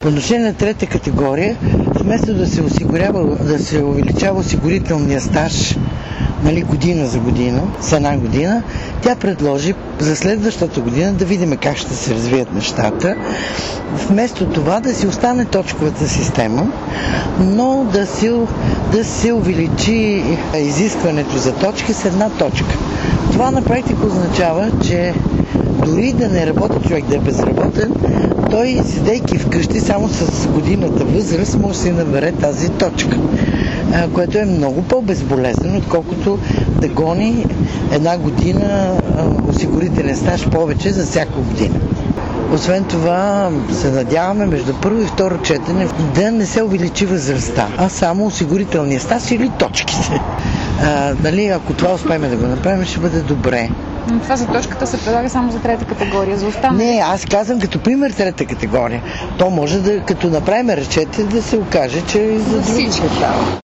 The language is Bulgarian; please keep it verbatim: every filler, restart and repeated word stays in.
По отношение на трета категория, вместо да се осигурява, да се увеличава осигурителния стаж, нали, година за година, с една година, тя предложи за следващата година да видим как ще се развият нещата. Вместо това да си остане точковата система, но да се, да се увеличи изискването за точки с една точка. Това на практика означава, че дори да не работи човек, да е безработен, той, седейки вкъщи, само с годината възраст, може да си набере тази точка, което е много по-безболезнено, отколкото да гони една година осигурителен стаж повече за всяка година. Освен това, се надяваме между първо и второ четене да не се увеличи възрастта, а само осигурителния стаж или точките. А, нали, ако това успеем да го направим, ще бъде добре. Но това за точката се предлага само за трета категория, за останали? Не, аз казвам като пример трета категория. То може да, като направим речете, да се окаже, че и за, за други всички.